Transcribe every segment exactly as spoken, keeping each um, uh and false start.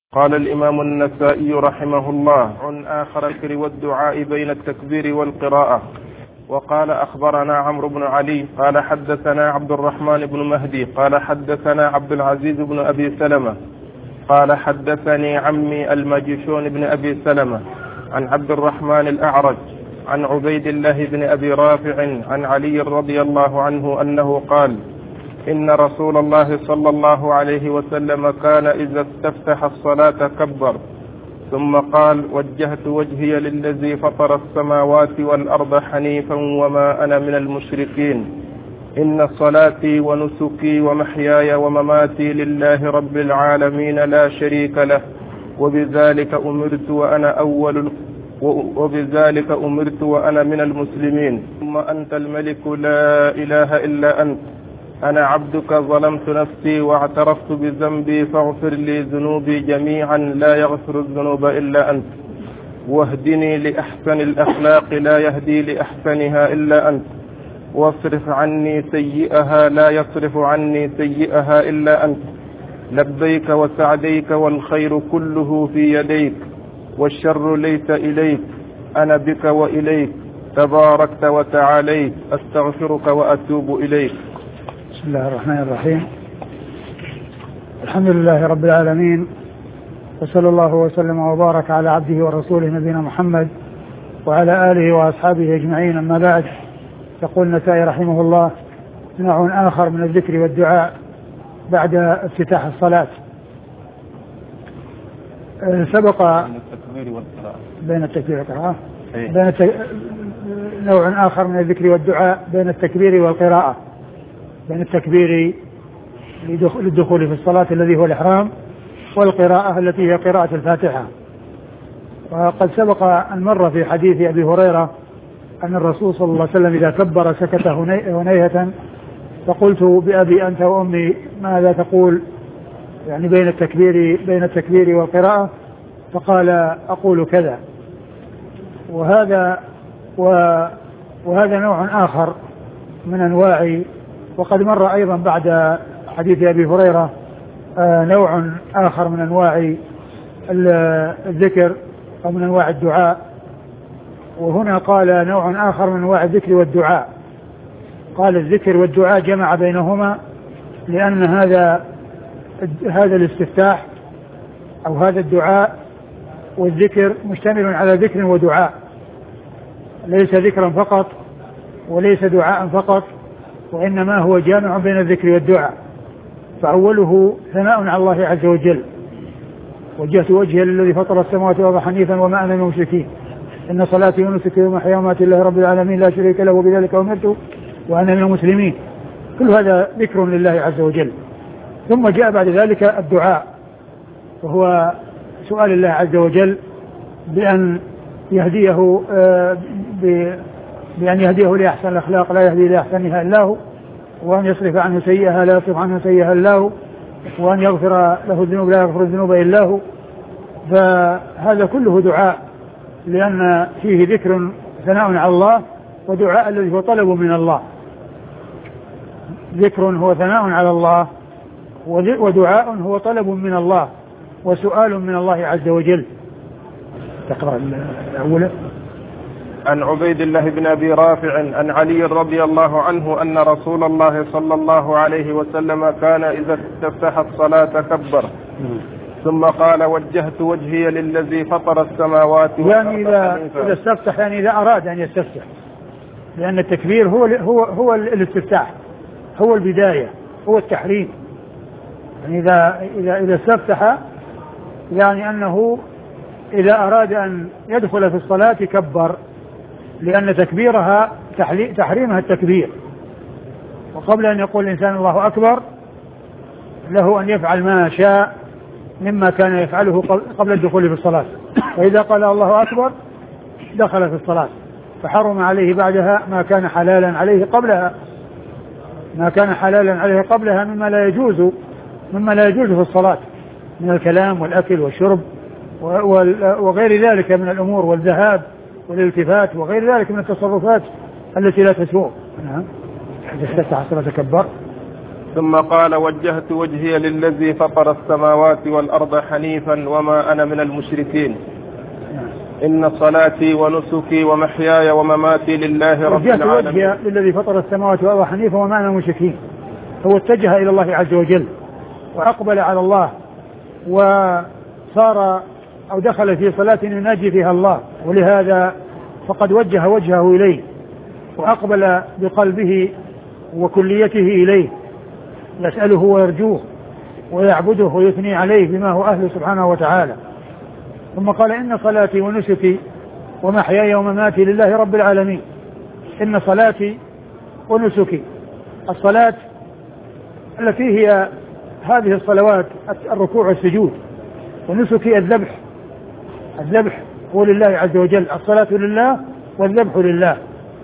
قال الإمام النسائي رحمه الله: عن آخر الذكر والدعاء بين التكبير والقراءة. وقال: أخبرنا عمرو بن علي قال حدثنا عبد الرحمن بن مهدي قال حدثنا عبد العزيز بن أبي سلمة قال حدثني عمي المجشون بن أبي سلمة عن عبد الرحمن الأعرج عن عبيد الله بن أبي رافع عن علي رضي الله عنه أنه قال: إن رسول الله صلى الله عليه وسلم كان إذا استفتح الصلاة كبر ثم قال: وجهت وجهي للذي فطر السماوات والأرض حنيفا وما أنا من المشركين، إن صلاتي ونسكي ومحياي ومماتي لله رب العالمين لا شريك له، وبذلك أمرت وأنا أول وبذلك أمرت وأنا من المسلمين، ثم أنت الملك لا إله إلا أنت، أنا عبدك ظلمت نفسي واعترفت بذنبي فاغفر لي ذنوبي جميعا لا يغفر الذنوب إلا أنت، واهدني لأحسن الأخلاق لا يهدي لأحسنها إلا أنت، واصرف عني سيئها لا يصرف عني سيئها إلا أنت، لبيك وسعديك والخير كله في يديك والشر ليس إليك، أنا بك وإليك تباركت وتعاليت، أستغفرك وأتوب إليك. بسم الله الرحمن الرحيم. الحمد لله رب العالمين، وصلى الله وسلم وبارك على عبده ورسوله نبينا محمد وعلى آله وأصحابه أجمعين، أما بعد. يقول النسائي رحمه الله: نوع آخر من الذكر والدعاء بعد افتتاح الصلاة. سبق بين التكبير والقراءة بين التك... نوع آخر من الذكر والدعاء بين التكبير والقراءة، بين التكبير للدخول في الصلاة الذي هو الإحرام، والقراءة التي هي قراءة الفاتحة. وقد سبق أن مر في حديث أبي هريرة أن الرسول صلى الله عليه وسلم إذا كبر سكت هنيهة، فقلت بأبي أنت وأمي ماذا تقول يعني بين التكبير بين التكبير والقراءة؟ فقال: أقول كذا. وهذا وهذا نوع آخر من أنواع. وقد مر أيضا بعد حديث أبي هريرة نوع آخر من أنواع الذكر أو من أنواع الدعاء، وهنا قال نوع آخر من أنواع الذكر والدعاء. قال الذكر والدعاء جمع بينهما، لأن هذا هذا الاستفتاح أو هذا الدعاء والذكر مشتمل على ذكر ودعاء، ليس ذكرا فقط وليس دعاء فقط، وإنما هو جامع بين الذكر والدعاء. فأوله ثناء على الله عز وجل: وجهت وجهي للذي فطر السماوات والأرض حنيفا وما أنا من المشركين، إن صلاتي ونسكي ومحياي ومماتي لله رب العالمين لا شريك له، وبذلك أمرت وأنا من المسلمين. كل هذا ذكر لله عز وجل. ثم جاء بعد ذلك الدعاء، وهو سؤال الله عز وجل بأن يهديه بأن يهديه لأحسن الأخلاق لا يهدي لأحسنها إلا هو، وأن يصرف عنه سيئها لا يصرف عنه سيئها إلا هو، وأن يغفر له الذنوب لا يغفر الذنوب إلا هو. فهذا كله دعاء، لأن فيه ذكر ثناء على الله، ودعاء الذي هو طلب من الله. ذكر هو ثناء على الله، ودعاء هو طلب من الله وسؤال من الله عز وجل. تقرأ الأولى. عن عبيد الله بن أبي رافع عن علي رضي الله عنه أن رسول الله صلى الله عليه وسلم كان إذا استفتح الصلاة كبر ثم قال: وجهت وجهي للذي فطر السماوات والأرض. يعني إذا, إذا استفتح، يعني إذا أراد أن يستفتح، لأن التكبير هو هو هو الاستفتاح، هو البداية، هو التحريم. يعني إذا إذا إذا استفتح يعني أنه إذا أراد أن يدخل في الصلاة كبر، لأن تكبيرها تحريمها التكبير. وقبل أن يقول الإنسان الله أكبر له أن يفعل ما شاء مما كان يفعله قبل الدخول في الصلاة، وإذا قال الله أكبر دخل في الصلاة، فحرم عليه بعدها ما كان حلالا عليه قبلها، ما كان حلالا عليه قبلها مما لا يجوز مما لا يجوز في الصلاة من الكلام والأكل والشرب وغير ذلك من الأمور، والذهاب والالتفات وغير ذلك من التصرفات التي لا تسوء. نعم. إذا استفتح الصلاة كبر. ثم قال: وجهت وجهي للذي فطر السماوات والأرض حنيفا وما أنا من المشركين. إن صلاتي ونسكي ومحياي ومماتي لله رب العالمين. وجهت وجهي للذي فطر السماوات والأرض حنيفا وما أنا من المشركين. هو اتجه إلى الله عز وجل وأقبل على الله وصار أو دخل في صلاة يناجي فيها الله، ولهذا فقد وجه وجهه إليه وأقبل بقلبه وكليته إليه، يسأله ويرجوه ويعبده ويثني عليه بما هو أهله سبحانه وتعالى. ثم قال: إن صلاتي ونسكي ومحياي ومماتي لله رب العالمين. إن صلاتي ونسكي، الصلاة التي هي هذه الصلوات الركوع والسجود، ونسكي الذبح. الذبح هو لله عز وجل، الصلاة لله والذبح لله،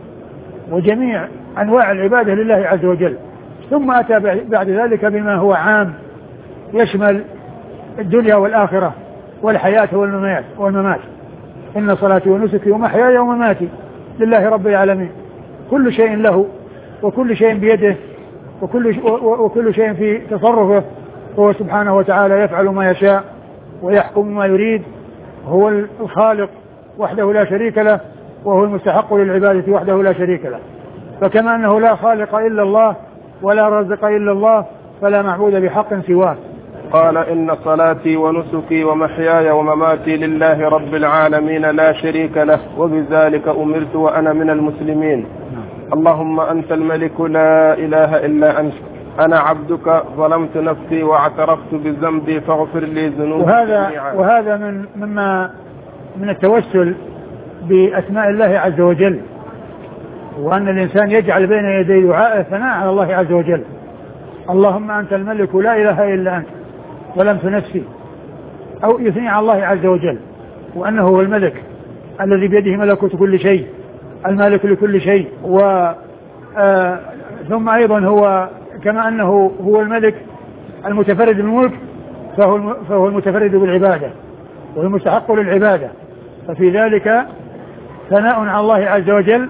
وجميع أنواع العبادة لله عز وجل. ثم أتى بعد ذلك بما هو عام يشمل الدنيا والآخرة والحياة والممات. إن صلاتي ونسكي ومحياي ومماتي لله رب العالمين. كل شيء له وكل شيء بيده وكل, وكل شيء في تصرفه، هو سبحانه وتعالى يفعل ما يشاء ويحكم ما يريد. هو الخالق وحده لا شريك له، وهو المستحق للعبادة وحده لا شريك له. فكما أنه لا خالق إلا الله ولا رازق إلا الله، فلا معبود بحق سواه. قال: إن صلاتي ونسكي ومحياي ومماتي لله رب العالمين لا شريك له، وبذلك أمرت وأنا من المسلمين. اللهم أنت الملك لا إله إلا أنت، أنا عبدك ظلمت نفسي واعترفت بذنبي فاغفر لي ذنوبي. وهذا وهذا من مما من التوسل بأسماء الله عز وجل، وأن الإنسان يجعل بين يدي دعائه ثناء على الله عز وجل. اللهم أنت الملك لا إله إلا أنت ظلمت نفسي، أو يثني على الله عز وجل وأنه هو الملك الذي بيده ملكوت كل شيء، المالك لكل شيء. و آه ثم أيضا هو كما أنه هو الملك المتفرد بالملك، فهو, فهو المتفرد بالعبادة والمستحق للعبادة. ففي ذلك ثناء على الله عز وجل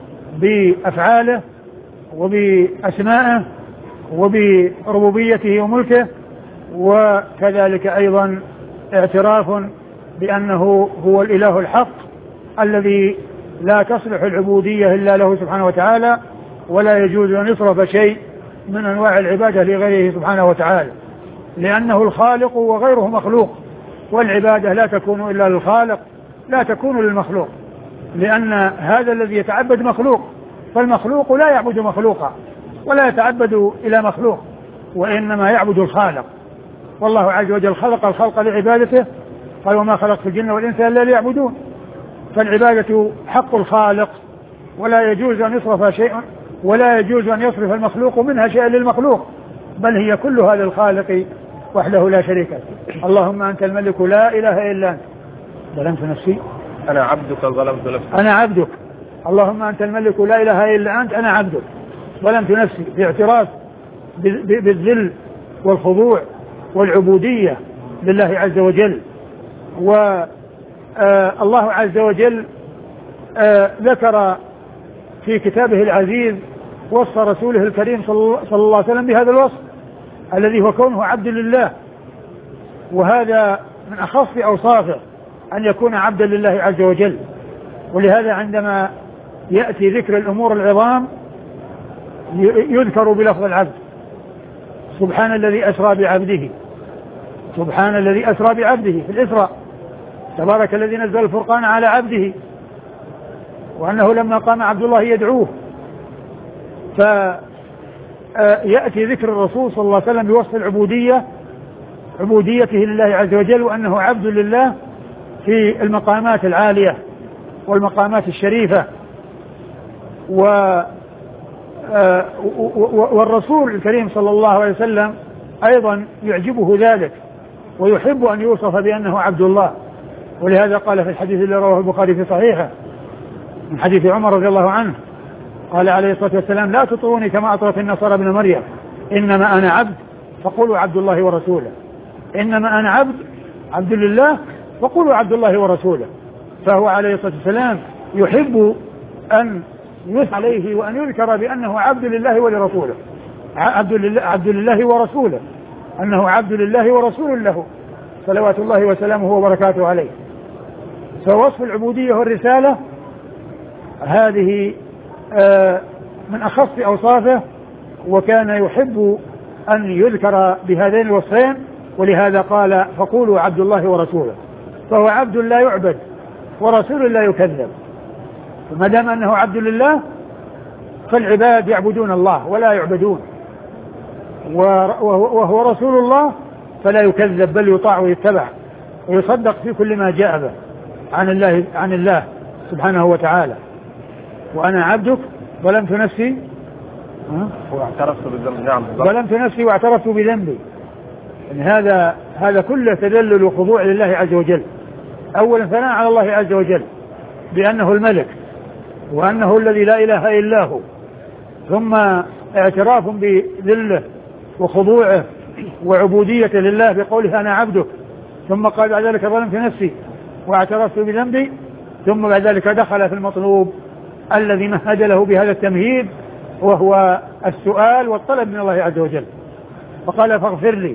بأفعاله وبأسمائه وبربوبيته وملكه، وكذلك أيضا اعتراف بأنه هو الإله الحق الذي لا تصلح العبودية إلا له سبحانه وتعالى، ولا يجوز أن يصرف شيء من أنواع العبادة لغيره سبحانه وتعالى، لأنه الخالق وغيره مخلوق، والعبادة لا تكون إلا للخالق لا تكون للمخلوق، لأن هذا الذي يتعبد مخلوق، فالمخلوق لا يعبد مخلوقا ولا يتعبد إلى مخلوق، وإنما يعبد الخالق. والله عز وجل خلق الخلق لعبادته، قال: وما خلقت الجن والإنس إلا ليعبدون. فالعبادة حق الخالق، ولا يجوز أن يصرف شيء ولا يجوز أن يصرف المخلوق منها شيئا للمخلوق، بل هي كلها للخالق وحده لا شريك له. اللهم أنت الملك لا إله إلا أنت ظلمت نفسي أنا عبدك ظلمت نفسي أنا عبدك. اللهم أنت الملك لا إله إلا أنت أنا عبدك ظلمت نفسي، في اعتراف بالذل والخضوع والعبودية لله عز وجل. والله عز وجل ذكر في كتابه العزيز وصف رسوله الكريم صلى الله عليه وسلم بهذا الوصف الذي هو كونه عبد لله، وهذا من أخص أوصافه أن يكون عبدا لله عز وجل. ولهذا عندما يأتي ذكر الأمور العظام يذكر بلفظ العبد. سبحان الذي أسرى بعبده سبحان الذي أسرى بعبده في الإسراء، تبارك الذي نزل الفرقان على عبده، وأنه لما قام عبد الله يدعوه. فيأتي ذكر الرسول صلى الله عليه وسلم بوصف العبودية، عبوديته لله عز وجل، وأنه عبد لله في المقامات العالية والمقامات الشريفة. و والرسول الكريم صلى الله عليه وسلم أيضا يعجبه ذلك ويحب أن يوصف بأنه عبد الله. ولهذا قال في الحديث الذي رواه البخاري في صحيحه من حديث عمر رضي الله عنه، قال عليه الصلاة والسلام: لا تطروني كما أطرت النصارى ابن مريم، إنما أنا عبد فقولوا عبد الله ورسوله. إنما أنا عبد عبد لله فقولوا عبد الله ورسوله. فهو عليه الصلاة والسلام يحب أن يثنى عليه وأن يذكر بأنه عبد لله ولرسوله، عبد لله, عبد لله ورسوله، أنه عبد لله ورسول له صلوات الله وسلامه وبركاته عليه. فوصف العبودية والرسالة هذه من أخص أوصافه، وكان يحب أن يذكر بهذين الوصفين، ولهذا قال فقولوا عبد الله ورسوله. فهو عبد لا يعبد ورسول لا يكذب، ما دام أنه عبد لله فالعباد يعبدون الله ولا يعبدون، وهو رسول الله فلا يكذب بل يطاع ويتبع ويصدق في كل ما جاء به عن الله عن الله سبحانه وتعالى. وأنا عبدك ظلمت نفسي واعترفت بالذنب. نعم ظلمت نفسي واعترفت بذنبي. إن هذا هذا كله تذلل وخضوع لله عز وجل. أولا ثناء على الله عز وجل بأنه الملك وأنه الذي لا إله إلا هو، ثم اعتراف بذله وخضوعه وعبودية لله بقوله أنا عبدك، ثم قال بعد ذلك ظلمت نفسي واعترفت بذنبي، ثم بعد ذلك دخل في المطلوب الذي مهد له بهذا التمهيد، وهو السؤال والطلب من الله عز وجل. فقال فاغفر لي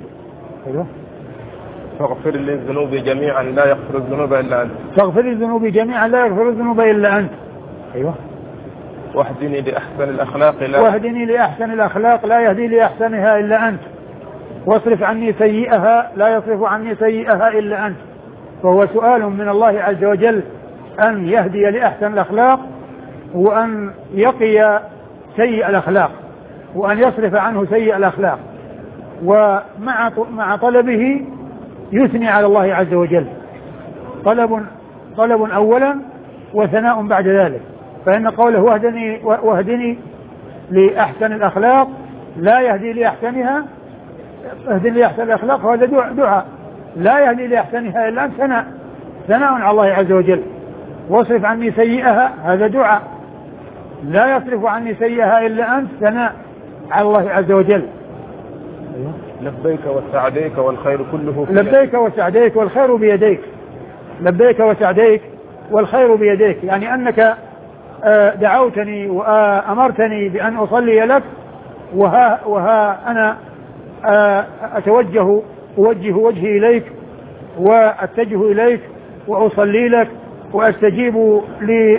فاغفر لي الذنوب جميعا لا يغفر الذنوب إلا أنت فاغفر لي الذنوب جميعا لا يغفر الذنوب إلا أنت. أيوة. واهدني لأحسن الأخلاق لا واهدني لأحسن الأخلاق لا يهدي لأحسنها إلا أنت، واصرف عني سيئها لا يصرف عني سيئها إلا أنت. فهو سؤال من الله عز وجل أن يهدي لأحسن الأخلاق، وأن يقي سيء الأخلاق، وأن يصرف عنه سيء الأخلاق. ومع مع طلبه يثني على الله عز وجل، طلب طلب أولا وثناء بعد ذلك. فإن قوله واهدني, واهدني لأحسن الأخلاق لا يهدي لأحسنها، اهدني لأحسن الأخلاق هذا دعاء، لا يهدي لأحسنها إلا أنت ثناء ثناء على الله عز وجل. واصرف عني سيئها هذا دعاء، لا يصرف عني سيئها إلا أنت ثناء على الله عز وجل. لبيك وسعديك والخير كله لبيك وسعديك والخير بيديك. لبيك وسعديك والخير بيديك، يعني أنك دعوتني وأمرتني بأن أصلي لك، وها, وها أنا أتوجه أوجه وجهي إليك وأتجه إليك وأصلي لك وأستجيب لي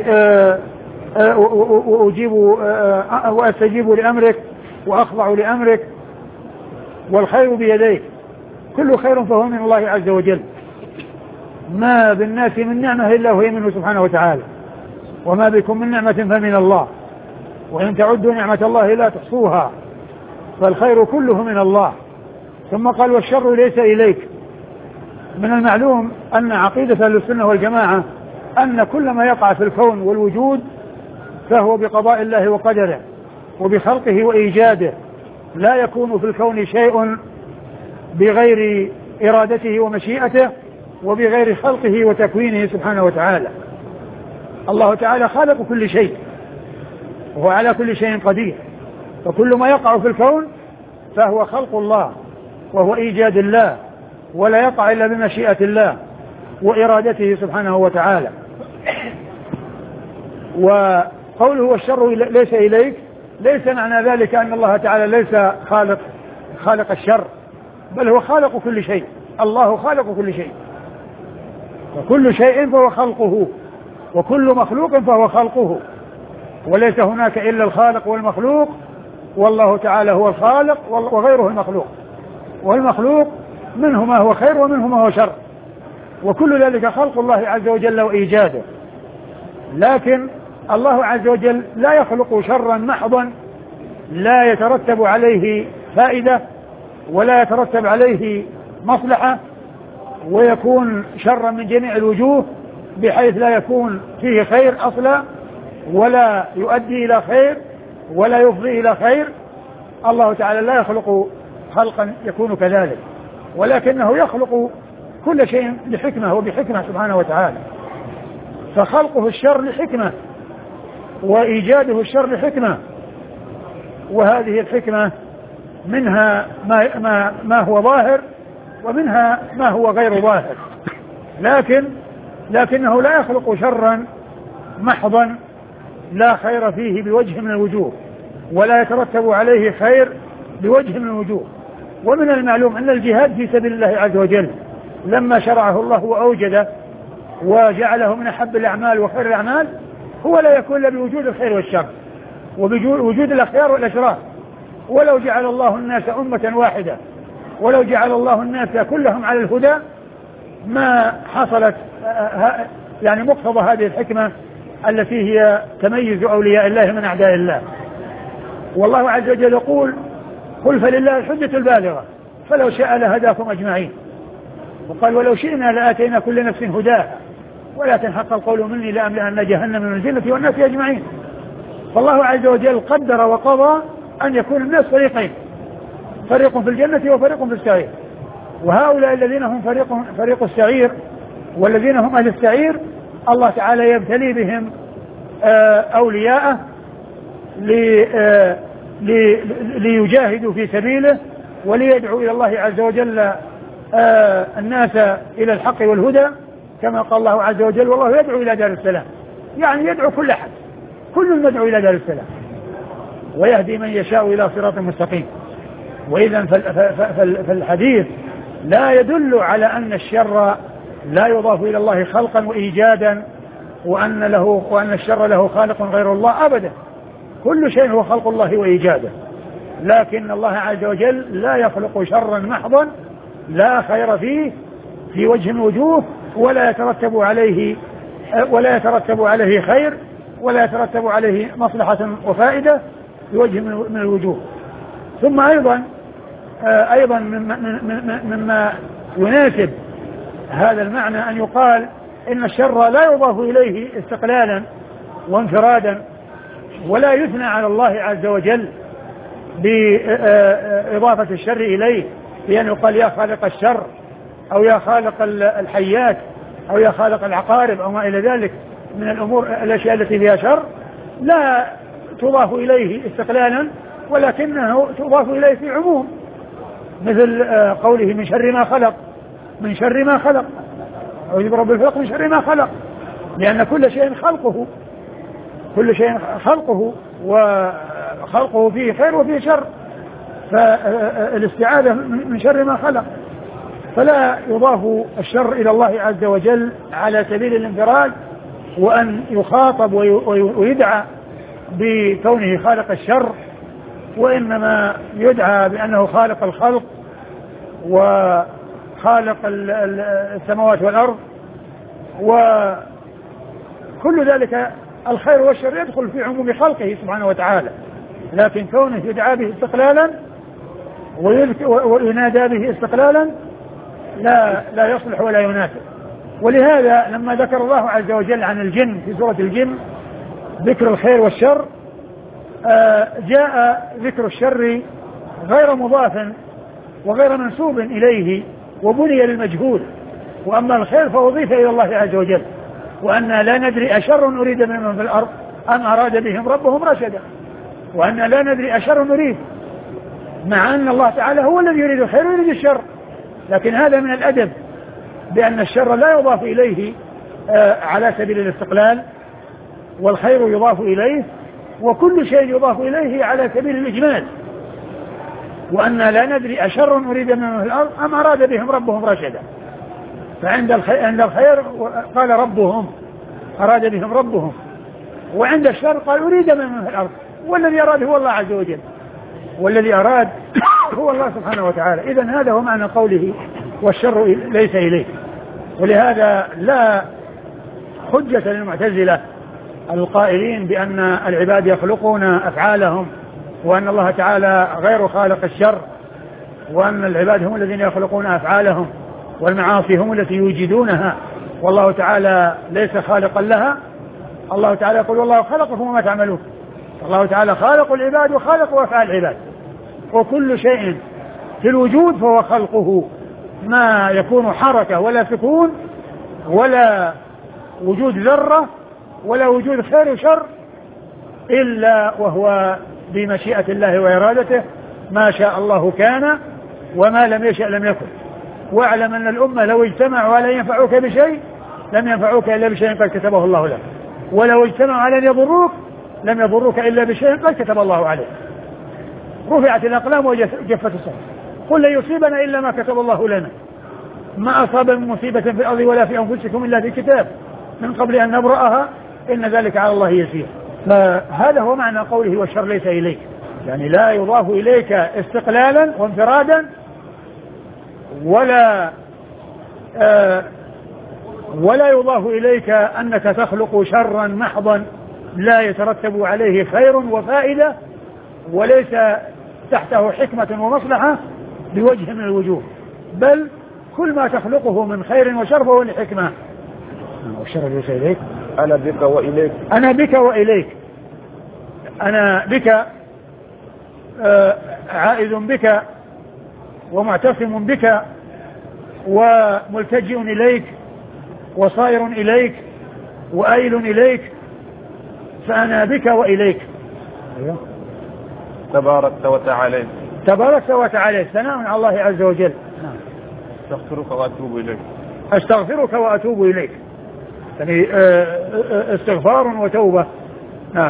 وأجيب وأستجيب لأمرك وأخضع لأمرك، والخير بيديك. كل خير فهو من الله عز وجل، ما بالناس من نعمة إلا هو منه سبحانه وتعالى، وما بكم من نعمة فمن الله، وإن تعدوا نعمة الله لا تحصوها، فالخير كله من الله. ثم قال والشر ليس إليك. من المعلوم أن عقيدة أهل السنة والجماعة أن كل ما يقع في الكون والوجود فهو بقضاء الله وقدره وبخلقه وإيجاده، لا يكون في الكون شيء بغير إرادته ومشيئته وبغير خلقه وتكوينه سبحانه وتعالى. الله تعالى خالق كل شيء وهو على كل شيء قدير، فكل ما يقع في الكون فهو خلق الله وهو إيجاد الله، ولا يقع إلا بمشيئة الله وإرادته سبحانه وتعالى. وقوله والشر ليس إليك ليس معنى ذلك أن الله تعالى ليس خالق خالق الشر، بل هو خالق كل شيء. الله خالق كل شيء، وكل شيء فهو خلقه، وكل مخلوق فهو خلقه، وليس هناك إلا الخالق والمخلوق، والله تعالى هو الخالق وغيره المخلوق، والمخلوق منه ما هو خير ومنه ما هو شر، وكل ذلك خلق الله عز وجل وإيجاده. لكن الله عز وجل لا يخلق شرا محضا لا يترتب عليه فائدة ولا يترتب عليه مصلحة، ويكون شرا من جميع الوجوه بحيث لا يكون فيه خير أصلا ولا يؤدي إلى خير ولا يفضي إلى خير. الله تعالى لا يخلق خلقا يكون كذلك، ولكنه يخلق كل شيء لحكمة وبحكمة سبحانه وتعالى. فخلقه الشر لحكمة وإيجاده الشر لحكمة، وهذه الحكمة منها ما, ما, ما هو ظاهر ومنها ما هو غير ظاهر، لكن لكنه لا يخلق شرا محضا لا خير فيه بوجه من الوجوه، ولا يترتب عليه خير بوجه من الوجوه. ومن المعلوم أن الجهاد في سبيل الله عز وجل لما شرعه الله وأوجده وجعله من أحب الأعمال وخير الأعمال هو لا يكون إلا بوجود الخير والشر وبوجود الأخيار والأشرار. ولو جعل الله الناس أمة واحدة ولو جعل الله الناس كلهم على الهدى ما حصلت يعني مقتضى هذه الحكمة التي هي تميز أولياء الله من أعداء الله. والله عز وجل يقول قل فلله الحجة البالغة فلو شاء لهداكم أجمعين. وقال ولو شئنا لآتينا كل نفس هداها ولكن حق القول مني لأملأن جهنم من الجنة والناس أجمعين. فالله عز وجل قدر وقضى أن يكون الناس فريقين، فريق في الجنة وفريق في السعير. وهؤلاء الذين هم فريق, فريق السعير والذين هم أهل السعير الله تعالى يبتلي بهم أولياءه ليجاهدوا في سبيله وليدعوا إلى الله عز وجل الناس إلى الحق والهدى كما قال الله عز وجل والله يدعو إلى دار السلام، يعني يدعو كل أحد، كل يدعو إلى دار السلام ويهدي من يشاء إلى صراط مستقيم. وإذا فالحديث لا يدل على أن الشر لا يضاف إلى الله خلقا وإيجادا وأن له وأن الشر له خالق غير الله أبدا، كل شيء هو خلق الله وإيجاده، لكن الله عز وجل لا يخلق شرا محضا لا خير فيه في وجه من وجوه ولا يترتب عليه ولا يترتب عليه خير ولا يترتب عليه مصلحة وفائدة في وجه من الوجوه. ثم أيضا أيضا مما يناسب هذا المعنى أن يقال إن الشر لا يضاف إليه استقلالا وانفرادا ولا يثنى على الله عز وجل بإضافة الشر إليه بأن يقال يا خالق الشر أو يا خالق الحيات أو يا خالق العقارب أو ما إلى ذلك من الأمور الأشياء التي فيها شر، لا تضاف إليه استقلالا ولكنه تضاف إليه في عموم، مثل قوله من شر ما خلق، من شر ما خلق أعوذ برب الفلق من شر ما خلق، لأن كل شيء خلقه كل شيء خلقه وخلقه فيه خير وفيه شر، فالاستعاذة من شر ما خلق. فلا يضاف الشر إلى الله عز وجل على سبيل الانفراد وأن يخاطب ويدعى بكونه خالق الشر، وإنما يدعى بأنه خالق الخلق وخالق السماوات والأرض، وكل ذلك الخير والشر يدخل في عموم خلقه سبحانه وتعالى، لكن كونه يدعى به استقلالا وينادى به استقلالا لا لا يصلح ولا يناسب. ولهذا لما ذكر الله عز وجل عن الجن في سورة الجن ذكر الخير والشر جاء ذكر الشر غير مضاف وغير منسوب إليه وبني للمجهول، وأما الخير فأضيف إلى الله عز وجل، وأن لا ندري أشر أريد بمن في الأرض أم أراد بهم ربهم رشدا، وأن لا ندري أشر نريد، مع أن الله تعالى هو الذي يريد الخير ويريد الشر، لكن هذا من الأدب بأن الشر لا يضاف إليه على سبيل الاستقلال والخير يضاف إليه، وكل شيء يضاف إليه على سبيل الإجمال، وأن لا ندري أشر أريد من في الأرض أم أراد بهم ربهم رشدا. فعند الخير, عند الخير قال ربهم أراد بهم ربهم، وعند الشر قال أريد من في الأرض، والذي أراد هو الله عز وجل، والذي أراد هو الله سبحانه وتعالى. إذن هذا هو معنى قوله والشر ليس إليه. ولهذا لا حجة للمعتزلة القائلين بأن العباد يخلقون أفعالهم وأن الله تعالى غير خالق الشر، وأن العباد هم الذين يخلقون أفعالهم والمعاصي هم التي يوجدونها والله تعالى ليس خالقا لها. الله تعالى يقول والله خلقكم وما تعملون، الله تعالى خالق العباد وخالق أفعال العباد، وكل شيء في الوجود فهو خلقه، ما يكون حركة ولا سكون ولا وجود ذرة ولا وجود خير وشر إلا وهو بمشيئة الله وإرادته، ما شاء الله كان وما لم يشأ لم يكن. واعلم أن الأمة لو اجتمعوا على أن ينفعوك بشيء لم ينفعوك إلا بشيء قد كتبه الله لك، ولو اجتمعوا على أن يضروك لم يضروك إلا بشيء قد كتب الله عليك. رفعت الأقلام وجفت الصحف. قل لن يصيبنا إلا ما كتب الله لنا ما أصاب من مصيبة في الأرض ولا في أنفسكم إلا في كتاب من قبل أن نبرأها إن ذلك على الله يسير. فهذا هو معنى قوله والشر ليس إليك، يعني لا يضاف إليك استقلالا وانفرادا ولا آه ولا يضاف إليك أنك تخلق شرا محضا لا يترتب عليه خير وفائدة وليس تحته حكمة ومصلحة بوجه من الوجوه، بل كل ما تخلقه من خير وشر فهو لحكمة. والشر ليس إليك أنا بك وإليك أنا بك وإليك أنا بك آه عائد بك ومعتصم بك وملتجئ إليك وصائر إليك وآيل إليك، فأنا بك وإليك. تباركت وتعالى تباركت وتعالى ثناء على الله عز وجل. استغفرك وأتوب إليك أستغفرك وأتوب إليك، يعني استغفار وتوبة. نعم.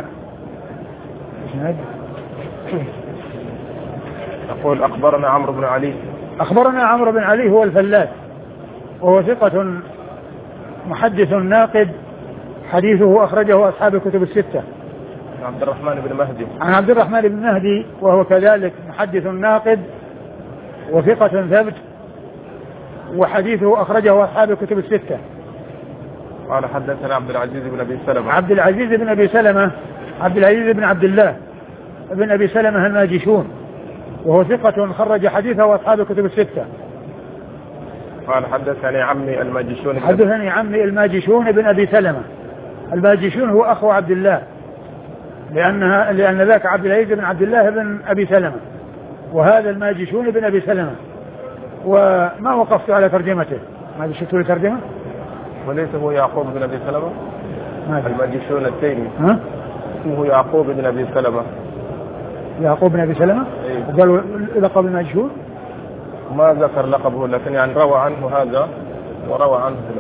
أقول أخبرنا عمرو بن علي. أخبرنا عمرو بن علي هو الفلاس وهو ثقة محدث ناقد، حديثه أخرجه أصحاب الكتب الستة. عبد الرحمن بن مهدي. عن عبد الرحمن بن مهدي وهو كذلك محدث ناقد وثقة ثبت، وحديثه أخرجه أصحاب الكتب الستة. قال حدثنا عبد العزيز بن أبي سلمة. عبد العزيز بن أبي سلمة عبد العزيز بن عبد الله بن أبي سلمة الماجشون وهو ثقة خرج حديثه أصحاب الكتب الستة. قال حدثني عمي الماجشون. حدثني عمي الماجشون بن أبي سلمة. الماجشون هو أخو عبد الله، لأنها لأن ذاك عبد العزيز بن عبد الله بن أبي سلمة، وهذا الماجشون بن أبي سلمة. وما وقفت على ترجمته، ما شفت له ترجمة. وليس هو يعقوب بن أبي سلمة الماجشون التيمي؟ ها؟ اسمه يعقوب بن أبي سلمة. يعقوب بن أبي سلمة. أيه. وقالوا لقب الماجشون ما ذكر لقبه، لكن يعني روى عنه هذا وروى عنه لا.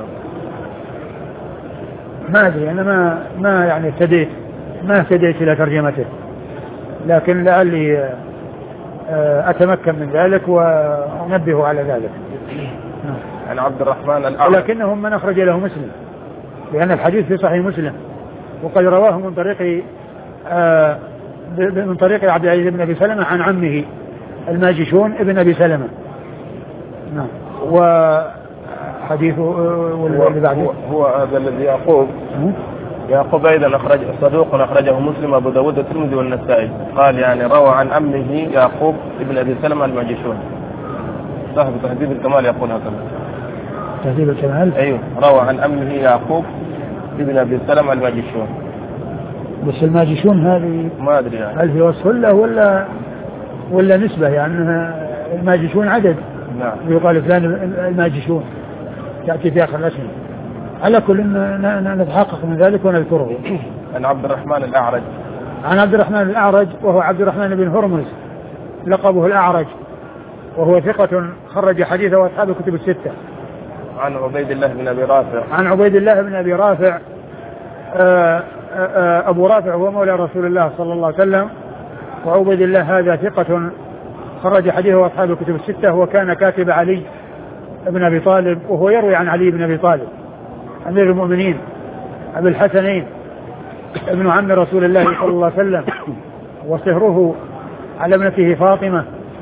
ما أدري أنا ما ما يعني اهتديت ما اهتديت إلى ترجمته، لكن لعلي أتمكن من ذلك وأنبه على ذلك. عن عبد الرحمن الأعرج. ولكنهم من أخرج له مسلم، لأن الحديث في صحيح مسلم، وقد رواه من طريق آه من طريق عبد العزيز بن أبي سلمة عن عمه الماجشون ابن أبي سلمة. نعم. وحديثه واللي بعده هو, هو هذا الذي يعقوب يعقوب أيضا أخرج صدوق أخرجه مسلم أبو داود الترمذي والنسائي. قال يعني روى عن عمه يعقوب ابن أبي سلمة الماجشون. صاحب تهذيب الكمال يقول هكذا. تهذيب الكمال. أيوه روى عن عمه يعقوب ابن أبي سلمة الماجشون. بس الماجشون هذه ما أدري يعني هل في وصف له ولا ولا نسبة، يعني الماجشون عدد. نعم. ويقال فلان الماجشون تأتي في آخر الاسم. على كل نتحقق من ذلك ونذكره. عن عبد الرحمن الأعرج. عن عبد الرحمن الأعرج وهو عبد الرحمن بن هرمز لقبه الأعرج، وهو ثقة خرج حديثه أصحاب الكتب الستة. عن عبيد الله بن أبي رافع. عن عبيد الله بن أبي رافع آآ آآ أبو رافع هو مولى رسول الله صلى الله عليه وسلم، وعبيد الله هذا ثقة خرج حديثه أصحاب الكتب الستة، وكان كاتب علي بن أبي طالب، وهو يروي عن علي بن أبي طالب أمير المؤمنين أبي الحسنين ابن عم رسول الله صلى الله عليه وسلم، وصهره على ابنته فاطمة،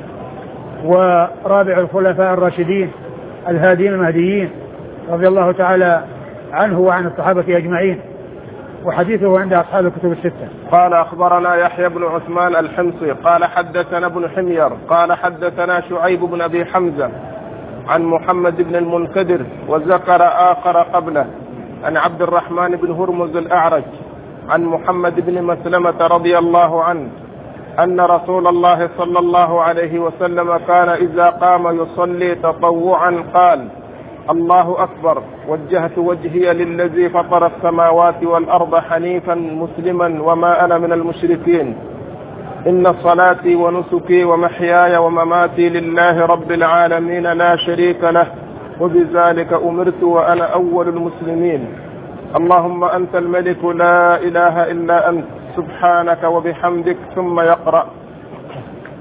ورابع الخلفاء الراشدين الهادين المهديين رضي الله تعالى عنه وعن الصحابة أجمعين، وحديثه عند أصحاب الكتب الستة. قال أخبرنا يحيى بن عثمان الحمصي قال حدثنا ابن حمير قال حدثنا شعيب بن أبي حمزة عن محمد بن المنكدر وذكر آخر قبله عن عبد الرحمن بن هرمز الأعرج عن محمد بن مسلمة رضي الله عنه أن رسول الله صلى الله عليه وسلم كان إذا قام يصلي تطوعا قال الله أكبر وجهت وجهي للذي فطر السماوات والأرض حنيفا مسلما وما أنا من المشركين إن صلاتي ونسكي ومحياي ومماتي لله رب العالمين لا شريك له وبذلك أمرت وأنا أول المسلمين اللهم أنت الملك لا إله إلا أنت سبحانك وبحمدك ثم يقرأ.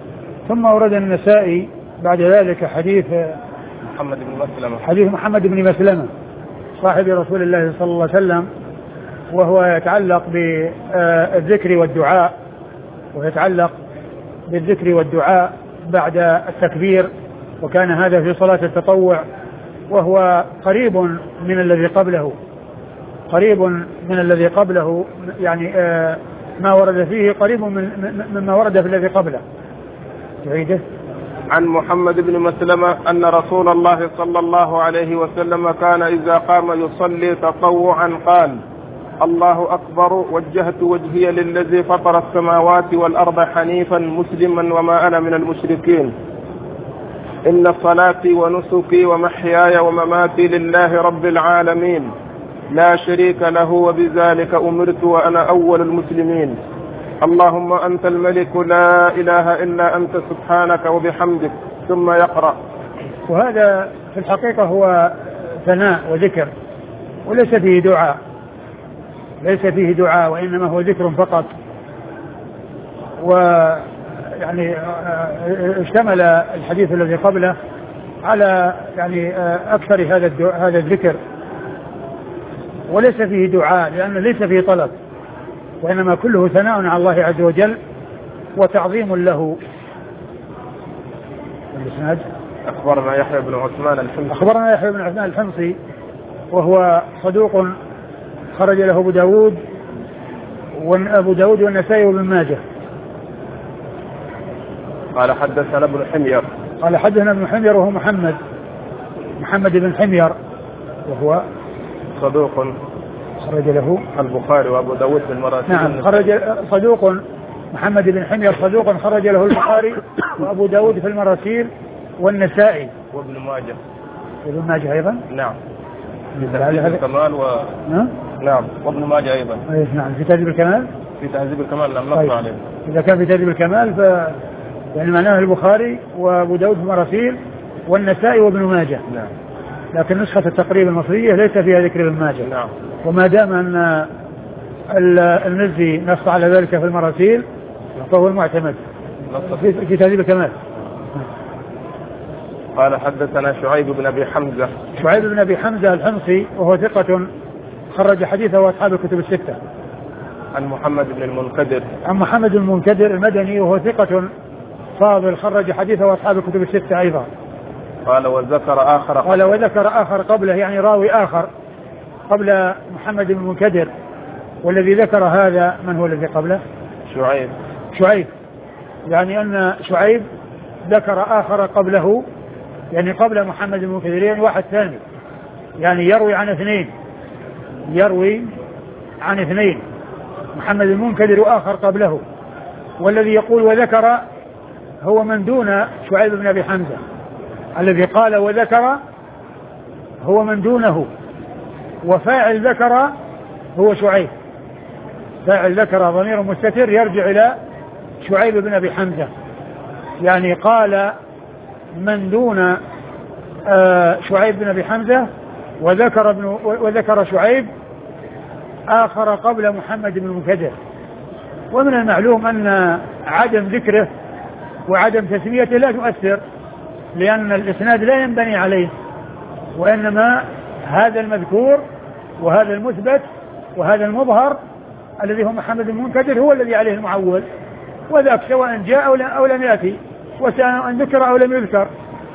ثم ورد النسائي بعد ذلك حديث محمد بن مسلمة حديث محمد بن مسلمة صاحب رسول الله صلى الله عليه وسلم، وهو يتعلق بالذكر والدعاء ويتعلق بالذكر والدعاء بعد التكبير، وكان هذا في صلاة التطوع، وهو قريب من الذي قبله قريب من الذي قبله يعني ما ورد فيه قريب من مما ورد في الذي قبله. تعيده. عن محمد بن مسلمة أن رسول الله صلى الله عليه وسلم كان إذا قام يصلي تطوعا قال: الله أكبر، وجهت وجهي للذي فطر السماوات والأرض حنيفا مسلما وما أنا من المشركين، إن صلاتي ونسكي ومحياي ومماتي لله رب العالمين لا شريك له وبذلك أمرت وأنا أول المسلمين، اللهم أنت الملك لا إله إلا أنت سبحانك وبحمدك، ثم يقرأ. وهذا في الحقيقة هو ثناء وذكر، وليس فيه دعاء ليس فيه دعاء وإنما هو ذكر فقط. ويعني اشتمل الحديث الذي قبله على يعني أكثر هذا هذا الذكر، وليس فيه دعاء لأنه ليس فيه طلب، وإنما كله ثناء على الله عز وجل وتعظيم له. الإسناد: أخبرنا يحيى بن عثمان الحمصي أخبرنا يحيى بن عثمان الحمصي وهو صدوق خرج له أبو داود وأبو داود والنسائي وابن ماجه. قال حدثنا ابن حمير قال حدثنا ابن حمير وهو محمد محمد بن حمير وهو صدوق خرج له البخاري وأبو داود في المراسيل. نعم خرج صدوق محمد بن حمير صدوق خرج له البخاري وأبو داود في المراسيل والنسائي وابن ماجه وابن ماجه أيضا. نعم في تهذيب الكمال و نعم نعم وابن ماجه أيضا. نعم في تهذيب الكمال في تهذيب الكمال لم طيب. نقرأ عليه. إذا كان في تهذيب الكمال ف يعني معناه البخاري وأبو داود في المراسيل والنسائي وابن ماجه. نعم. لكن نسخة التقريب المصرية ليس فيها ذكر ابن ماجه. نعم. وما دام أن المزي نص على ذلك في المراسيل فهو المعتمد في, في تهذيب الكمال. قال حدثنا شعيب بن أبي حمزة شعيب بن أبي حمزة الحمصي وهو ثقة خرج حديثه وأصحاب الكتب الستة. عن محمد بن المنكدر عن محمد بن المنكدر المدني وهو ثقة فاضل خرج حديثه وأصحاب الكتب الستة أيضا. قال وذكر آخر قال وذكر آخر قبله يعني راوي آخر قبل محمد بن المنكدر، والذي ذكر هذا من هو الذي قبله؟ شعيب شعيب يعني أن شعيب ذكر آخر قبله يعني قبل محمد بن المنكدر يعني واحد ثاني، يعني يروي عن اثنين يروي عن اثنين محمد المنكدر وآخر قبله، والذي يقول وذكر هو من دون شعيب بن أبي حمزة، الذي قال وذكر هو من دونه، وفاعل ذكر هو شعيب. فاعل ذكر ضمير مستتر يرجع إلى شعيب بن أبي حمزة، يعني قال من دون آه شعيب بن أبي حمزة وذكر, ابن وذكر شعيب آخر قبل محمد بن المنكدر. ومن المعلوم أن عدم ذكره وعدم تسميته لا تؤثر، لأن الإسناد لا ينبني عليه، وإنما هذا المذكور وهذا المثبت وهذا المظهر الذي هو محمد بن المنكدر هو الذي عليه المعول، وذاك سواء جاء أو لم يأتي وسواء ذكر أو لم يذكر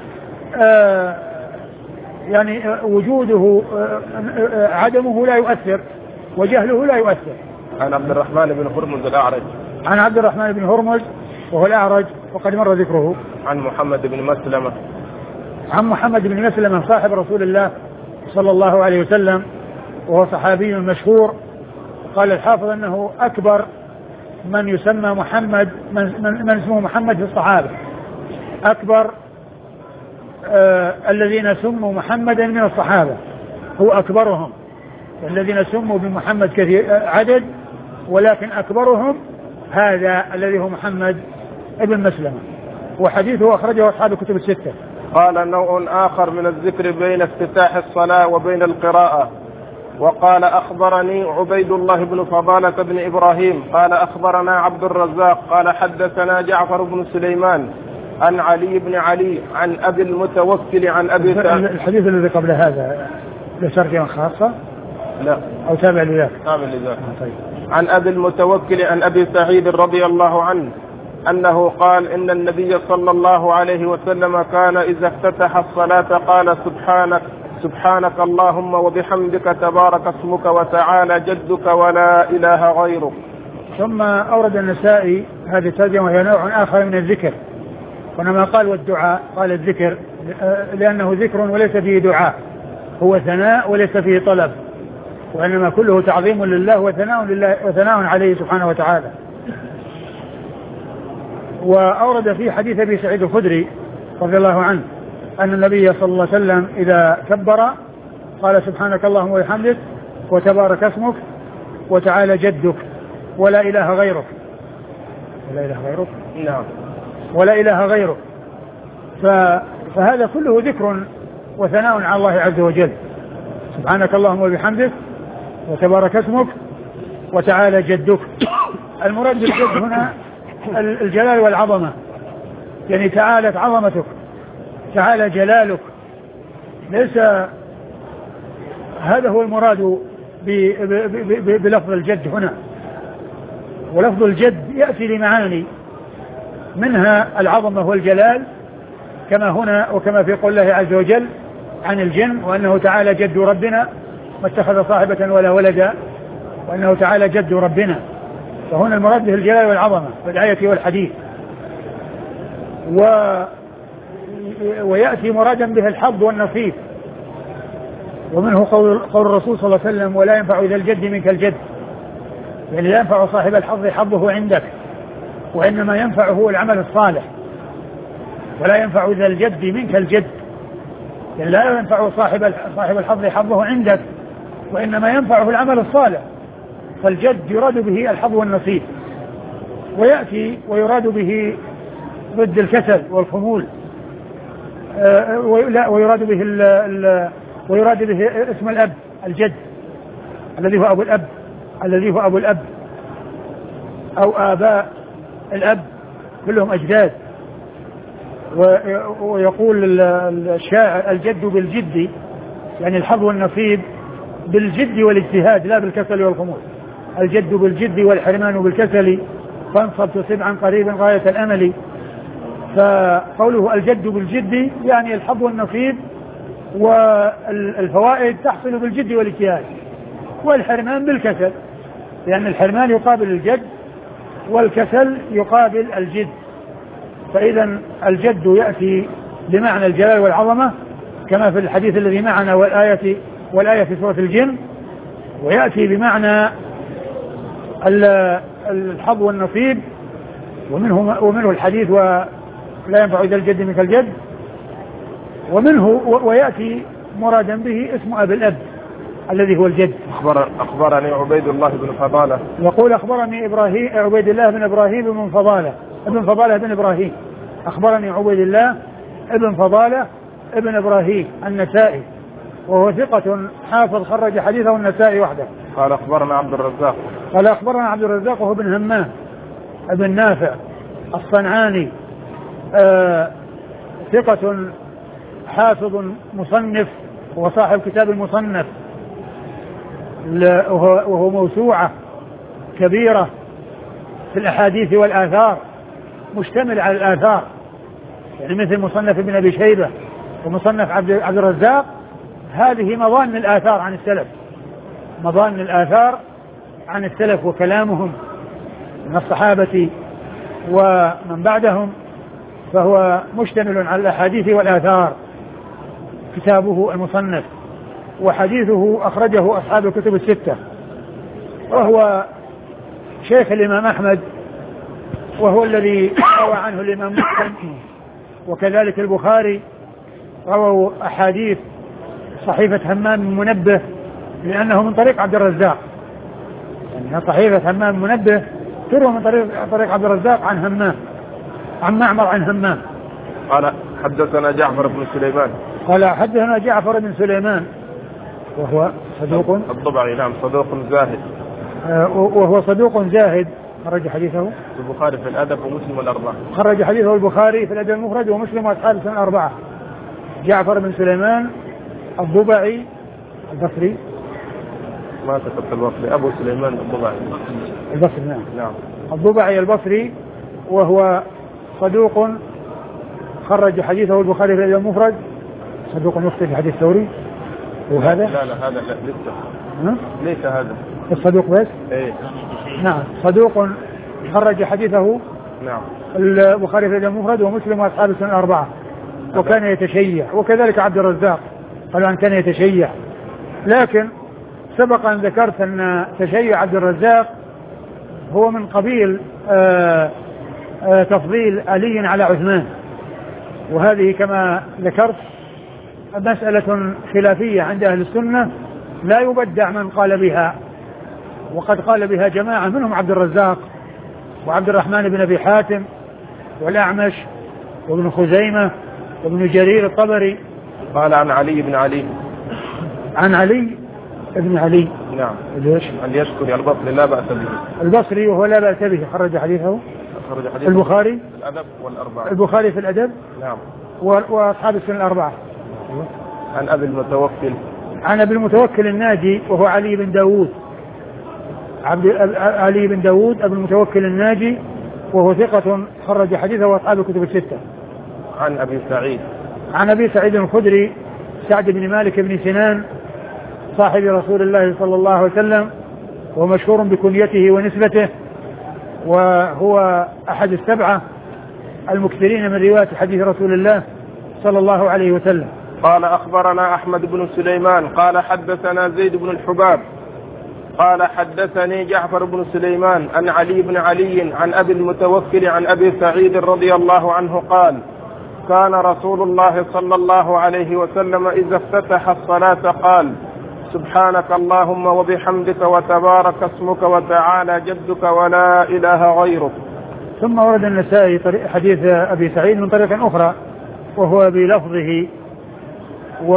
آه يعني وجوده آه عدمه لا يؤثر وجهله لا يؤثر. عن عبد الرحمن بن هرمز الأعرج عن عبد الرحمن بن هرمز وهو الأعرج وقد مر ذكره. عن محمد بن مسلمة عن محمد بن مسلمة صاحب رسول الله صلى الله عليه وسلم وهو صحابي مشهور. قال الحافظ أنه أكبر من يسمى محمد من, من, من اسمه محمد في الصحابة، أكبر آه الذين سموا محمدا من الصحابة هو أكبرهم، الذين سموا بمحمد كثير عدد ولكن أكبرهم هذا الذي هو محمد ابن مسلمة، وحديثه أخرجه أصحاب الكتب الستة. قال نوع آخر من الذكر بين افتتاح الصلاة وبين القراءة. وقال أخبرني عبيد الله بن فضالة بن إبراهيم قال أخبرنا عبد الرزاق قال حدثنا جعفر بن سليمان عن علي بن علي عن أبي المتوكل عن أبي سعيد. الحديث الذي قبل هذا لترجمة خاصة؟ لا، أو تابع لذاك؟ تابع لذاك. طيب. عن أبي المتوكل عن أبي سعيد رضي الله عنه أنه قال إن النبي صلى الله عليه وسلم كان إذا افتتح الصلاة قال سبحانك سبحانك اللهم وبحمدك تبارك اسمك وتعالى جدك ولا إله غيرك. ثم أورد النسائي هذه الترجمة وهي نوع آخر من الذكر، ونما قال والدعاء قال الذكر لأنه ذكر وليس فيه دعاء، هو ثناء وليس فيه طلب، وإنما كله تعظيم لله وثناء لله وثناء عليه سبحانه وتعالى. وأورد في حديث أبي سعيد الخدري رضي الله عنه أن النبي صلى الله عليه وسلم إذا كبر قال سبحانك اللهم وبحمدك وتبارك اسمك وتعالى جدك ولا إله غيرك. ولا إله غيرك؟ نعم. ولا إله غيرك. فهذا كله ذكر وثناء على الله عز وجل. سبحانك اللهم وبحمدك وتبارك اسمك وتعالى جدك. المراد بالجد هنا الجلال والعظمة، يعني تعالت عظمتك، تعالى جلالك، ليس هذا هو المراد بلفظ الجد هنا. ولفظ الجد يأتي لمعاني منها العظمة والجلال كما هنا وكما في قول الله عز وجل عن الجن وأنه تعالى جد ربنا ما اتخذ صاحبة ولا ولدا وأنه تعالى جد ربنا، فهنا المراد به الجلال والعظمة في الآية والحديث. و ويأتي مرادا به الحظ والنصيب، ومنه قول, قول الرسول صلى الله عليه وسلم ولا ينفع ذا الجد منك الجد، يعني لا ينفع صاحب الحظ حظه عندك وإنما ينفعه العمل الصالح. ولا ينفع ذا الجد منك الجد، يعني لا ينفع صاحب صاحب الحظ حظه عندك وإنما ينفعه العمل الصالح. فالجد يراد به الحظ والنصيب، ويأتي ويراد به ضد الكسل والخمول، ويراد به ال ال ويراد به اسم الأب الجد الذي هو أبو الأب الذي هو أبو الأب أو آباء الأب كلهم أجداد. ويقول الشاعر الجد بالجد، يعني الحظ والنصيب بالجد والاجتهاد لا بالكسل والخمول. الجد بالجد والحرمان بالكسل فانصب تصب عن قريب غاية الأمل. فقوله الجد بالجد يعني الحظ والنصيب والفوائد تحصل بالجد والاجتهاد، والحرمان بالكسل، لأن الحرمان يقابل الجد والكسل يقابل الجد. فإذا الجد يأتي بمعنى الجلال والعظمة كما في الحديث الذي معنا والآية والآية في سورة الجن، ويأتي بمعنى الحظ والنصيب، ومنه ومنه الحديث ولا ينفع ذا الجد منك الجد، ومنه ويأتي مرادا به اسم أبي الأب الذي هو الجد. أخبر أخبرني عبيد الله بن فضالة يقول أخبرني إبراهيم عبيد الله بن إبراهيم بن فضالة ابن فضالة بن إبراهيم أخبرني عبيد الله ابن فضالة ابن إبراهيم النسائي وهو ثقة حافظ خرج حديثه النسائي وحده. قال أخبرنا عبد الرزاق قال أخبرنا عبد الرزاق وهو بن همام ابن نافع الصنعاني آه ثقة حافظ مصنف وصاحب كتاب المصنف، وهو موسوعة كبيرة في الأحاديث والآثار، مشتمل على الآثار، يعني مثل مصنف ابن أبي شيبة ومصنف عبد الرزاق. هذه مظان الآثار عن السلف، مظان الآثار عن السلف وكلامهم من الصحابة ومن بعدهم، فهو مشتمل على الأحاديث والآثار كتابه المصنف. وحديثه أخرجه أصحاب الكتب الستة، وهو شيخ الإمام أحمد، وهو الذي روى عنه الإمام مسلم وكذلك البخاري، رووا أحاديث صحيفة همام المنبه لأنه من طريق عبد الرزاق، يعني صحيفة همام المنبه تروى من طريق طريق عبد الرزاق عن همام عن معمر عن همام. قال حدثنا جعفر بن سليمان قال حدثنا جعفر بن سليمان وهو صدوق الضبعي، نعم صدوق زاهد وهو صدوق زاهد خرج حديثه البخاري في الأدب ومسلم والأربعة. خرج حديثه البخاري في الأدب المفرد ومسلم وأصحاب السنن الأربعة. جعفر بن سليمان الضبعي البصري. ما كتبت البصري. أبو سليمان الضبعي البصري. نعم. نعم. الضبعي البصري وهو صدوق خرج حديثه البخاري في الأدب المفرد. صدوق يخطئ في حديث الثوري. وهذا لا لا هذا لا لسه. ها؟ ليس هذا. الصدوق بس. إيه. نعم صدوق خرج حديثه نعم البخاري في الأدب المفرد ومسلم وأصحاب السنن الأربعة. وكان يتشيع وكذلك عبد الرزاق قالوا أن كان يتشيع. لكن سبق أن ذكرت أن تشيع عبد الرزاق هو من قبيل آآ آآ تفضيل علي على عثمان. وهذه كما ذكرت مسألة خلافية عند أهل السنة لا يبدع من قال بها. وقد قال بها جماعة منهم عبد الرزاق وعبد الرحمن بن أبي حاتم والأعمش وابن خزيمة وابن جرير الطبري. قال عن علي بن علي. عن علي ابن علي. نعم. ليش؟ أن يشكر البصري لا بأس به. البصري وهو لا بأس به. خرج حديثه خرج حديثه البخاري في الأدب والأربعة. البخاري في الأدب. نعم. وأصحاب السنن الأربعة. عن أبي المتوكل. عن أبي المتوكل الناجي وهو علي بن داود. عبد علي بن داود أبو المتوكل الناجي وهو ثقة خرج حديثه وأصحاب الكتب الستة. عن أبي سعيد. عن أبي سعيد الخدري سعد بن مالك بن سنان صاحب رسول الله صلى الله عليه وسلم ومشهور بكنيته ونسبته وهو أحد السبعة المكثرين من رواية حديث رسول الله صلى الله عليه وسلم. قال أخبرنا أحمد بن سليمان قال حدثنا زيد بن الحباب قال حدثني جعفر بن سليمان عن علي بن علي عن أبي المتوكل عن أبي سعيد رضي الله عنه قال كان رسول الله صلى الله عليه وسلم إذا افتتح الصلاة قال سبحانك اللهم وبحمدك وتبارك اسمك وتعالى جدك ولا إله غيرك. ثم ورد النسائي حديث أبي سعيد من طريق أخرى وهو بلفظه و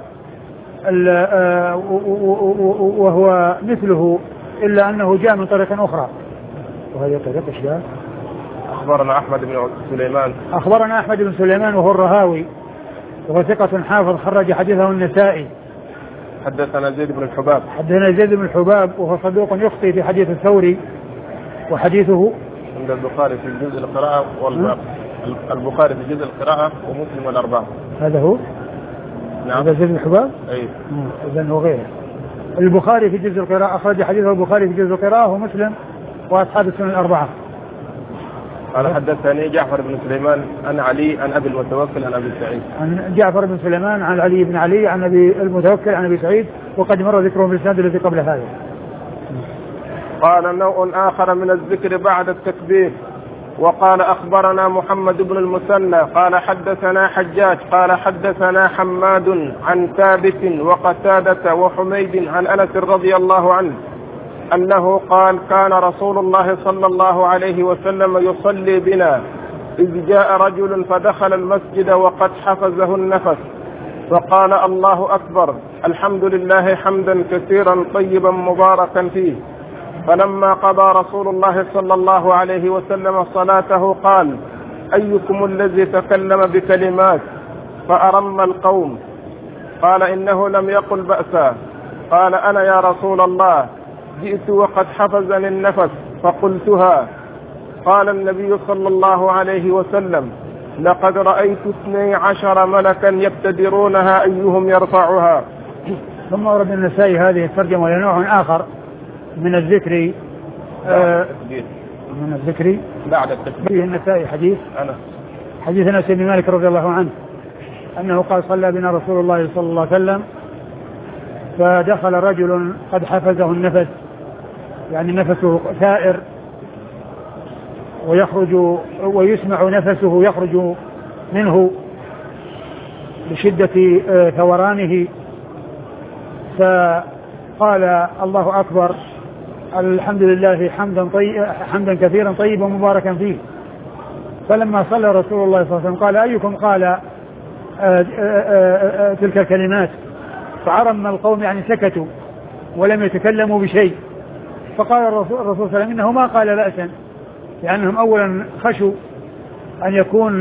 وهو مثله إلا أنه جاء من طريق أخرى. وهذه طريقة إيش؟ أخبرنا أحمد بن سليمان. أخبرنا أحمد بن سليمان وهو الرهاوي وهو ثقة حافظ خرج حديثه النسائي. حدثنا زيد بن الحباب. حدثنا زيد بن الحباب وهو صدوق يخطئ في حديث الثوري وحديثه عند البخاري في جزء القراءة والباب. البخاري في جزء القراءة ومسلم والأربعة. هذا هو. نعم. هذا زيد بن الحباب. أي. إذن هو غيره. البخاري في جزء القراءة أخرج حديثه البخاري في جزء القراءة ومسلم وأصحاب السنن الأربعة. قال حدثني جعفر بن سليمان عن علي عن أبي المتوكل عن أبي سعيد. عن جعفر بن سليمان عن علي بن علي عن أبي المتوكل عن أبي سعيد وقد مر ذكره في الإسناد الذي قبل هذا. قال نوع آخر من الذكر بعد التكبير. وقال أخبرنا محمد بن المثنى قال حدثنا حجاج قال حدثنا حماد عن ثابت وقتادة وحميد عن أنس رضي الله عنه أنه قال كان رسول الله صلى الله عليه وسلم يصلي بنا إذ جاء رجل فدخل المسجد وقد حفزه النفس فقال الله أكبر الحمد لله حمدا كثيرا طيبا مباركا فيه. فلما قضى رسول الله صلى الله عليه وسلم صلاته قال أيكم الذي تكلم بكلمات فأرم القوم؟ قال إنه لم يقل بأسا. قال أنا يا رسول الله جئت وقد حفزني النفس فقلتها. قال النبي صلى الله عليه وسلم لقد رأيت اثني عشر ملكا يبتدرونها أيهم يرفعها. ثم ورد النسائي هذه الترجمة لنوع آخر من الذكر آه من الذكر بعد التكبير. النسائي حديث أنا حديث أنس بن مالك رضي الله عنه أنه قال صلى بنا رسول الله صلى الله عليه وسلم فدخل رجل قد حفزه النفس يعني نفسه ثائر ويخرج ويسمع نفسه يخرج منه بشدة ثورانه فقال الله أكبر الحمد لله حمدا طيب حمدا كثيرا طيبا مباركا فيه. فلما صلى رسول الله صلى الله عليه وسلم قال أيكم قال آآ آآ آآ تلك الكلمات؟ فعرم القوم يعني سكتوا ولم يتكلموا بشيء فقال الرسول, الرسول صلى الله عليه وسلم إنه ما قال بأسا، لأنهم أولا خشوا أن يكون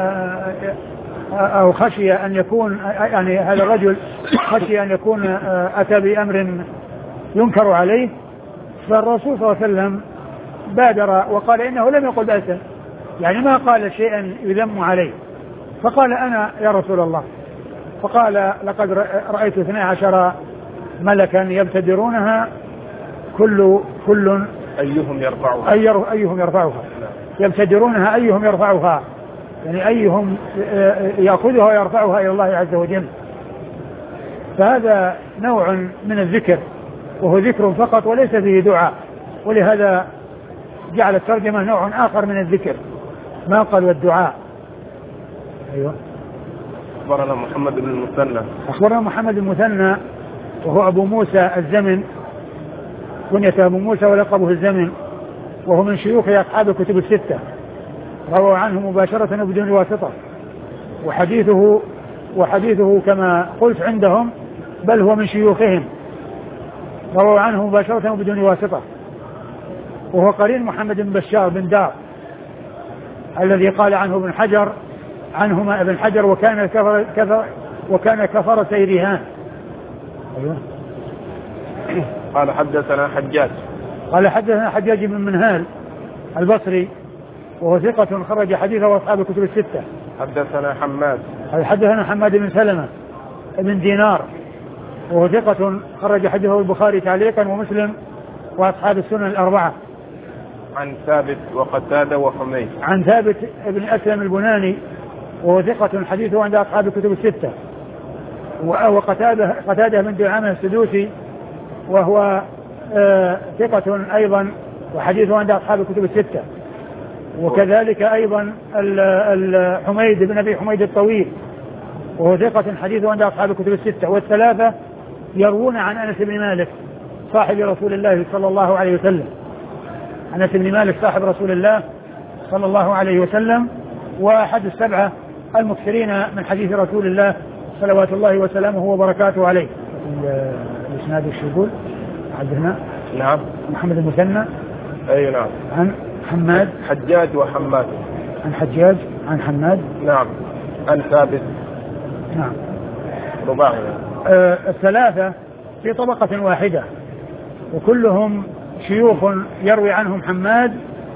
أو خشي أن يكون يعني هذا الرجل خشي أن يكون أتى بأمر ينكر عليه، فالرسول صلى الله عليه وسلم بادر وقال إنه لم يقل بأسا، يعني ما قال شيئا يذم عليه، فقال أنا يا رسول الله. فقال لقد رأيت اثني عشر ملكا يبتدرونها كل كل أيهم يرفعها أيهم يرفعها يبتدرونها أيهم يرفعها، يعني أيهم يأخذها ويرفعها إلى الله عز وجل. فهذا نوع من الذكر وهو ذكر فقط وليس فيه دعاء، ولهذا جعل الترجمة نوع آخر من الذكر ما قال والدعاء. أيوة. أخبرنا محمد بن المثنى أخبرنا محمد بن المثنى وهو أبو موسى الزمن، كنيته أبو موسى ولقبه الزمن، وهو من شيوخ أصحاب الكتب الستة، روى عنه مباشرة بدون واسطة، وحديثه وحديثه كما قلت عندهم بل هو من شيوخهم، روى عنه مباشرة بدون واسطة، وهو قرين محمد بن بشار بن دار الذي قال عنه ابن حجر عنهما ابن حجر وكان كفر كفر وكان كفر سيرهان. أيوة. قال حدثنا حجاج قال حدثنا حجاج بن منهال البصري وهو ثقة خرج حديثه واصحاب الكتب الستة. حدثنا حماد حدثنا حماد بن سلمة بن دينار وهو ثقة خرج حديثه البخاري تعليقا ومسلم واصحاب السنن الأربعة. عن ثابت وقتادة وحميد عن ثابت بن أسلم البناني وهو ثقة حديثه عند أصحاب الكتب الستة. وقتادة قتادة بن دعامة السدوسي وهو آه ثقة أيضا وحديثه عند أصحاب الكتب الستة. وكذلك أيضا الحميد بن أبي حميد الطويل وهو ثقة حديثه عند أصحاب الكتب الستة. والثلاثة يروون عن أنس بن مالك صاحب رسول الله صلى الله عليه وسلم. أنس بن مالك صاحب رسول الله صلى الله عليه وسلم وأحد السبعة المكثرين من حديث رسول الله صلوات الله وسلامه وبركاته عليه. الإسناد ايش يقول؟ عندنا نعم محمد المثنى أي نعم عن حماد حجاج وحماد عن حجاج عن حماد نعم عن ثابت نعم رباعي. آه الثلاثة في طبقة واحدة وكلهم شيوخ يروي عنهم حماد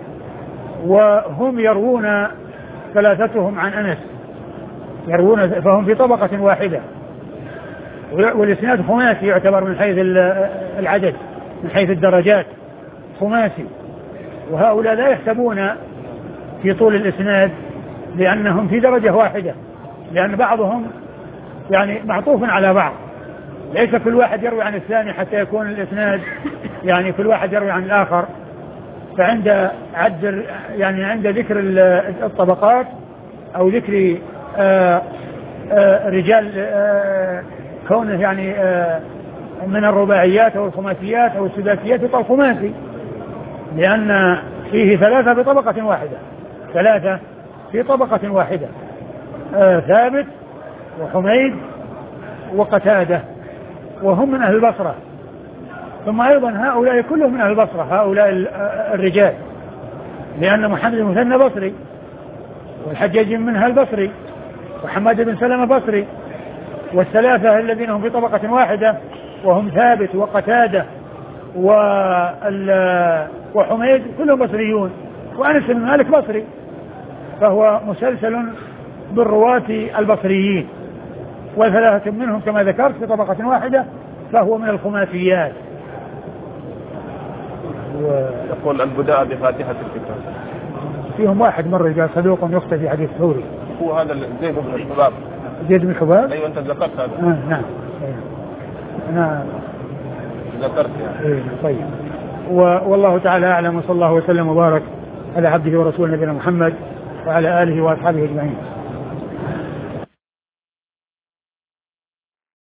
وهم يروون ثلاثتهم عن أنس يروون فهم في طبقة واحدة والإسناد خماسي يعتبر من حيث العدد من حيث الدرجات خماسي. وهؤلاء لا يحسبون في طول الإسناد لأنهم في درجة واحدة لأن بعضهم يعني معطوف على بعض ليس كل واحد يروي عن الثاني حتى يكون الإسناد يعني كل واحد يروي عن الآخر. فعند عد يعني عند ذكر الطبقات أو ذكر آآ آآ رجال آآ كونه يعني من الرباعيات أو الخماسيات أو السداسيات يطلق خماسي لأن فيه ثلاثة في طبقة واحدة ثلاثة في طبقة واحدة ثابت وحميد وقتادة وهم من أهل البصرة. ثم أيضا هؤلاء كلهم من أهل البصرة هؤلاء الرجال لأن محمد المثنى بصري والحجاج منها البصري وحماد بن سلمة بصري والثلاثة الذين هم في طبقة واحدة وهم ثابت وقتادة وحميد كلهم بصريون وأنس بن مالك بصري فهو مسلسل بالرواة البصريين وثلاثة منهم كما ذكرت في طبقة واحدة فهو من الخماسيات. يقول البداء بفاتحة الكتاب فيهم واحد مرة قال صدوق يخطئ في حديث ثوري هو هذا زيد بن الحباب زيد بن الحباب أيوة أنت ذكرت هذا آه نعم أنا ذكرت يعني إيه طيب. والله تعالى أعلم وصلى الله وسلم وبارك على عبده ورسوله نبينا محمد وعلى آله وأصحابه أجمعين.